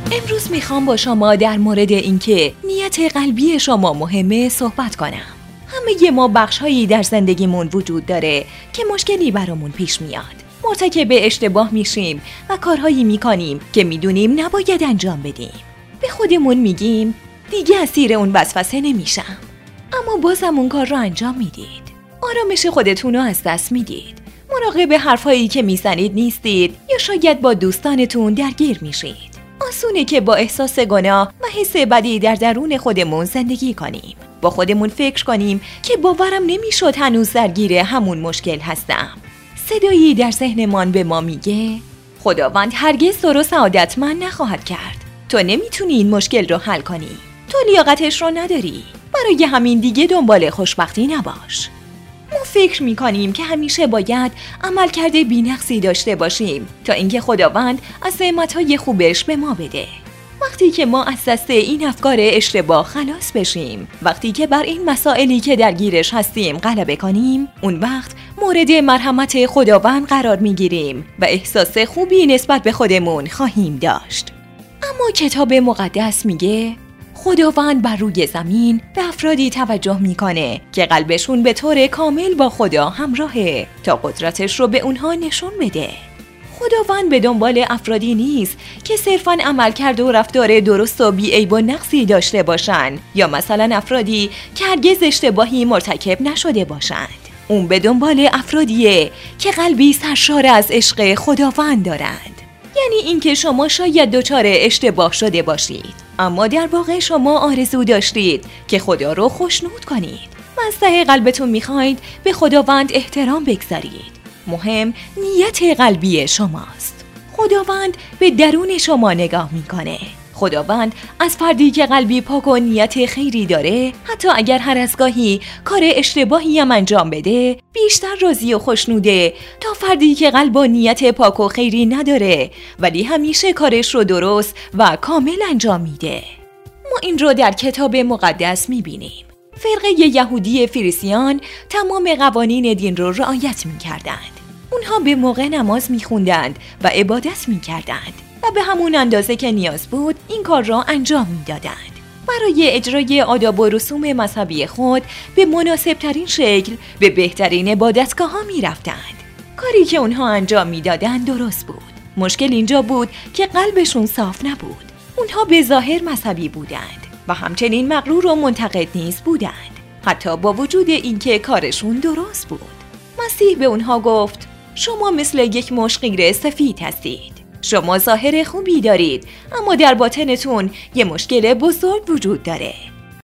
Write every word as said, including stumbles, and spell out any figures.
امروز میخوام با شما در مورد اینکه نیت قلبی شما مهمه صحبت کنم. همه ما بخش‌هایی در زندگیمون وجود داره که مشکلی برامون پیش میاد. مرتکب اشتباه میشیم و کارهایی میکنیم که میدونیم نباید انجام بدیم. به خودمون میگیم دیگه اسیر اون وسوسه نمیشم، اما بازم اون کار رو انجام میدید. آرامش خودتون رو از دست میدید. مراقب حرفایی که میزنید نیستید یا شاید با دوستانتون درگیر میشید. آسونه که با احساس گناه و حس بدی در درون خودمون زندگی کنیم. با خودمون فکر کنیم که باورم نمیشد هنوز درگیر همون مشکل هستم. صدایی در ذهنمان به ما میگه خداوند هرگز تو رو سعادتمند نخواهد کرد. تو نمیتونی این مشکل رو حل کنی. تو لیاقتش رو نداری. برای همین دیگه دنبال خوشبختی نباش. ما فکر میکنیم که همیشه باید عملکرد بی‌نقصی داشته باشیم تا اینکه خداوند از نعمت‌های خوبش به ما بده. وقتی که ما از دست این افکار اشتباه خلاص بشیم، وقتی که بر این مسائلی که درگیرش هستیم غلبه کنیم، اون وقت مورد مرحمت خداوند قرار میگیریم و احساس خوبی نسبت به خودمون خواهیم داشت. اما کتاب مقدس میگه خداوند بر روی زمین به افرادی توجه میکنه که قلبشون به طور کامل با خدا همراهه تا قدرتش رو به اونها نشون بده. خداوند به دنبال افرادی نیست که صرفاً عملکرد و رفتار درست و بی‌عیب و نقصی داشته باشن یا مثلا افرادی که هرگز اشتباهی مرتکب نشده باشند. اون به دنبال افرادیه که قلبی سرشار از عشق خداوند دارند. یعنی اینکه شما شاید دچار اشتباه شده باشید، اما در واقع شما آرزو داشتید که خدا رو خوشنود کنید و از ته قلبتون میخواید به خداوند احترام بگذارید. مهم نیت قلبی شماست. خداوند به درون شما نگاه میکنه. خداوند از فردی که قلبی پاک و نیت خیری داره، حتی اگر هر از گاهی کار اشتباهی هم انجام بده، بیشتر راضی و خوشنوده تا فردی که قلب و نیت پاک و خیری نداره ولی همیشه کارش رو درست و کامل انجام میده. ما این رو در کتاب مقدس میبینیم. فرقه یهودی فریسیان تمام قوانین دین رو رعایت میکردند. اونها به موقع نماز میخوندند و عبادت میکردند و به همون اندازه که نیاز بود این کار را انجام میدادند. برای اجرای آداب و رسوم مذهبی خود به مناسب ترین شکل به بهترین عبادتگاه ها میرفتند. کاری که اونها انجام میدادند درست بود. مشکل اینجا بود که قلبشون صاف نبود. اونها به ظاهر مذهبی بودند و همچنین مغرور و منتقد نیز بودند، حتی با وجود اینکه کارشون درست بود. مسیح به اونها گفت شما مثل یک مشت قیر سفید هستید. شما ظاهر خوبی دارید اما در باطنتون یه مشکل بزرگ وجود داره.